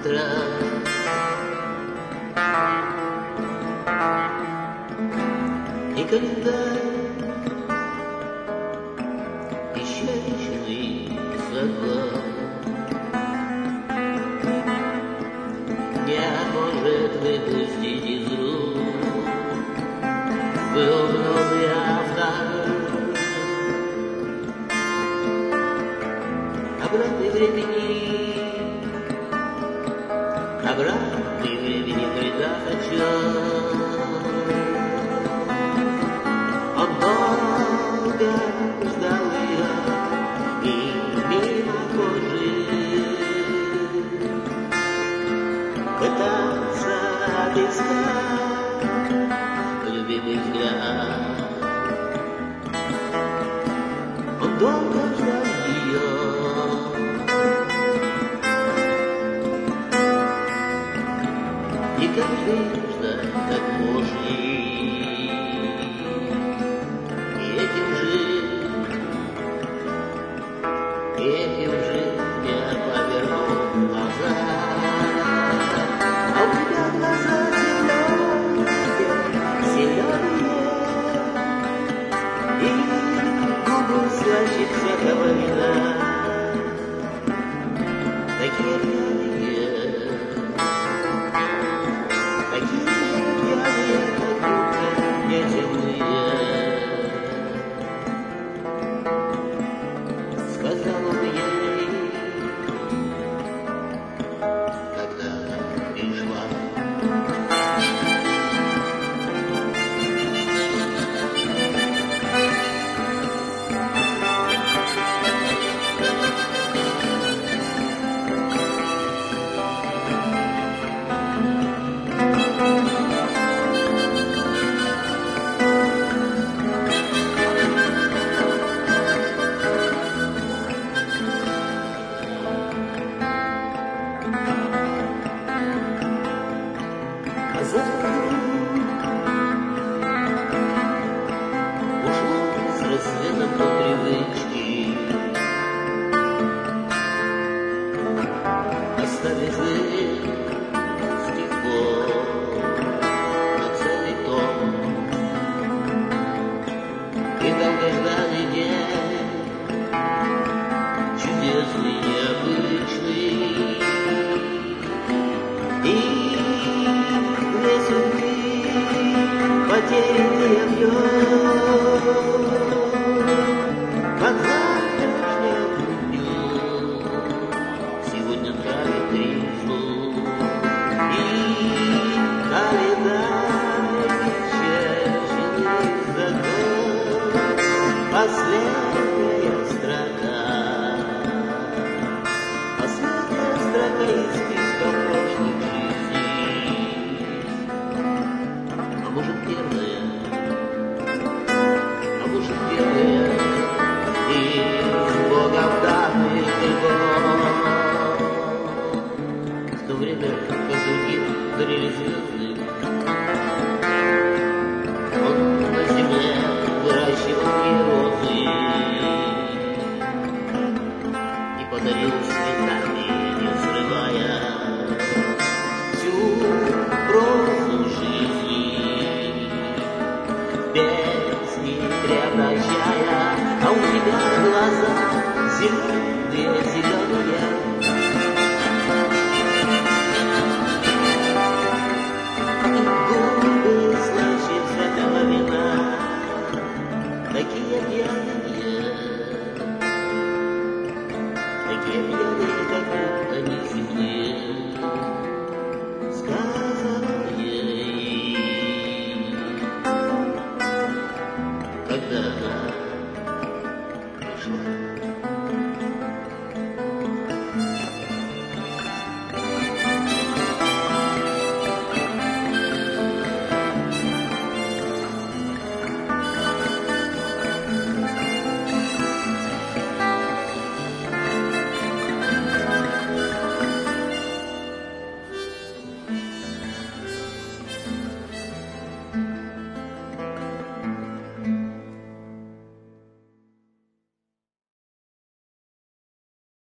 утра. И календарь исчерченный закон не может выпустить из рук влюбленный автор. Обратный времени, обратный времени вреда хочу. Он долго ждал ее и мимо кожи пытался отыскать любимый взгляд. Он долго ждал ее. И каждый ждать как можно. Этим же я повернул глаза, а у тебя глаза зеленые, и губы слаще всякого вина. Такие пьяные, как будто неземные. Сказал он ей, когда пришла. Ушла с рассветом по привычке, оставив стихов на целый том. И долгожданный день, чудесный, необычный, и две судьбы потерянные в нем. Под завтрашним днем сегодня травит рифму, и календарь исчерченный закон. Последняя строка из списка прошлых жизней. А может первая, и с Богом данный год. В то время, как других горели звезды, он на земле выращивал ей розы и подарил цветами, не срывая всю прозу жизни, песни преображая. А у тебя глаза зеленые, зеленые. И губы слаще всякого вина, такие пьяные, как будто не